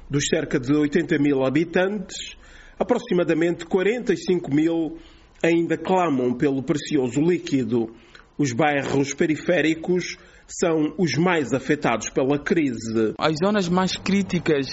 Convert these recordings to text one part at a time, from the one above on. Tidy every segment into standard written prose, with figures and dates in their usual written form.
Dos cerca de 80 mil habitantes, aproximadamente 45 mil ainda clamam pelo precioso líquido. Os bairros periféricos são os mais afetados pela crise. As zonas mais críticas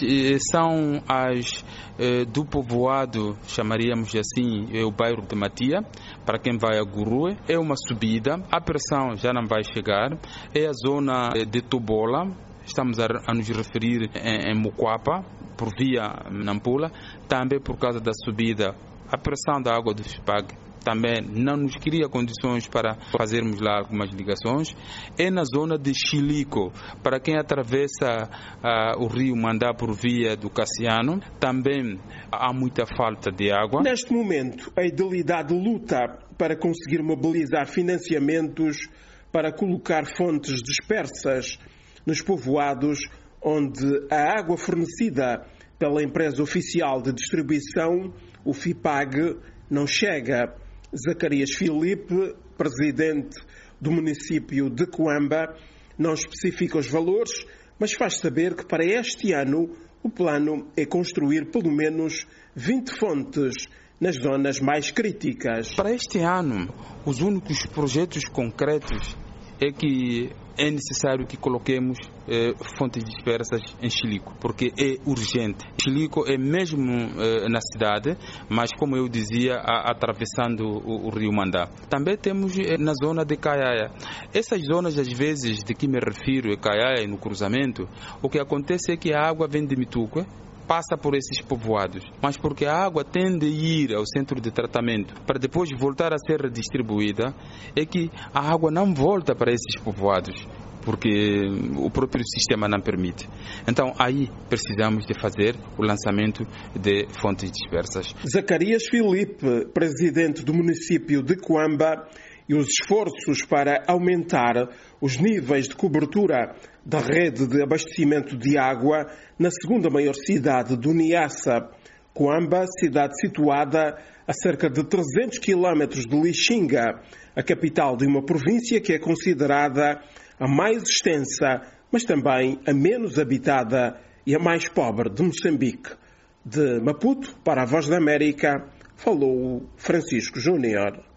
são as do povoado, chamaríamos assim, o bairro de Matia, para quem vai a Gurue. É uma subida, a pressão já não vai chegar. É a zona de Tobola, estamos a nos referir em Mocoapa, por via Nampula, também por causa da subida. A pressão da água do FIPAG também não nos cria condições para fazermos lá algumas ligações. É na zona de Chilico, para quem atravessa o rio Mandá por via do Cassiano, também há muita falta de água. Neste momento, a Idilidade luta para conseguir mobilizar financiamentos para colocar fontes dispersas nos povoados onde a água fornecida pela empresa oficial de distribuição, o FIPAG, não chega. Zacarias Filipe, presidente do município de Coamba, não especifica os valores, mas faz saber que para este ano o plano é construir pelo menos 20 fontes nas zonas mais críticas. Para este ano, os únicos projetos concretos é que é necessário que coloquemos fontes dispersas em Chilico, porque é urgente. Chilico é mesmo na cidade, mas como eu dizia, atravessando o rio Mandá. Também temos na zona de Caiaia. Essas zonas, às vezes, de que me refiro, Caiaia e no cruzamento, o que acontece é que a água vem de Mituque, passa por esses povoados, mas porque a água tende a ir ao centro de tratamento para depois voltar a ser redistribuída, é que a água não volta para esses povoados, porque o próprio sistema não permite. Então aí precisamos de fazer o lançamento de fontes dispersas. Zacarias Filipe, presidente do município de Coamba, e os esforços para aumentar os níveis de cobertura da rede de abastecimento de água na segunda maior cidade do Niassa. Coamba, cidade situada a cerca de 300 quilómetros de Lixinga, a capital de uma província que é considerada a mais extensa, mas também a menos habitada e a mais pobre de Moçambique. De Maputo, para a Voz da América, falou Francisco Júnior.